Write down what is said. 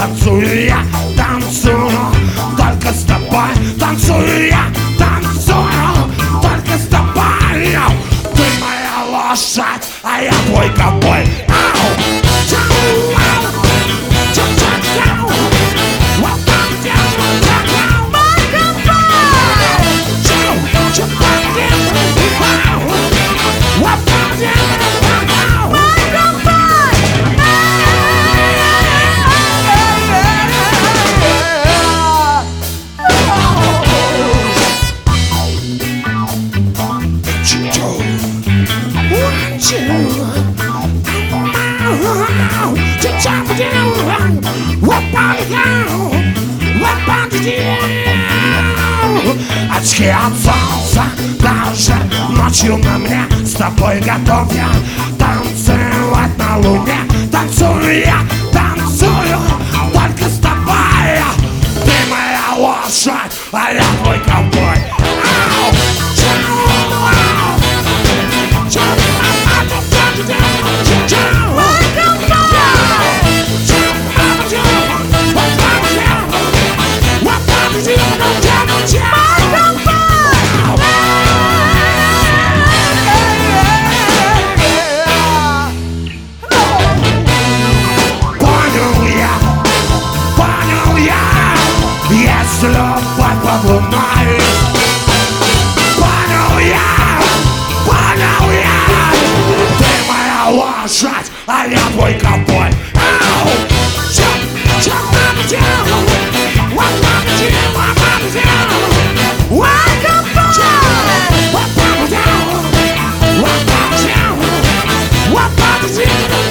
танцую я, танцую только с тобой. Танцую я, танцую только с тобой. Ты моя лошадь, а я твой ковбой. Очки от солнца даже ночью на мне. С тобой готов я танцевать на луне. Танцую я, танцую только с тобой. Ты моя лошадь, а я твой ковбой. Если любовь под луной, понял я, ты моя лошадь, а я твой ковбой. What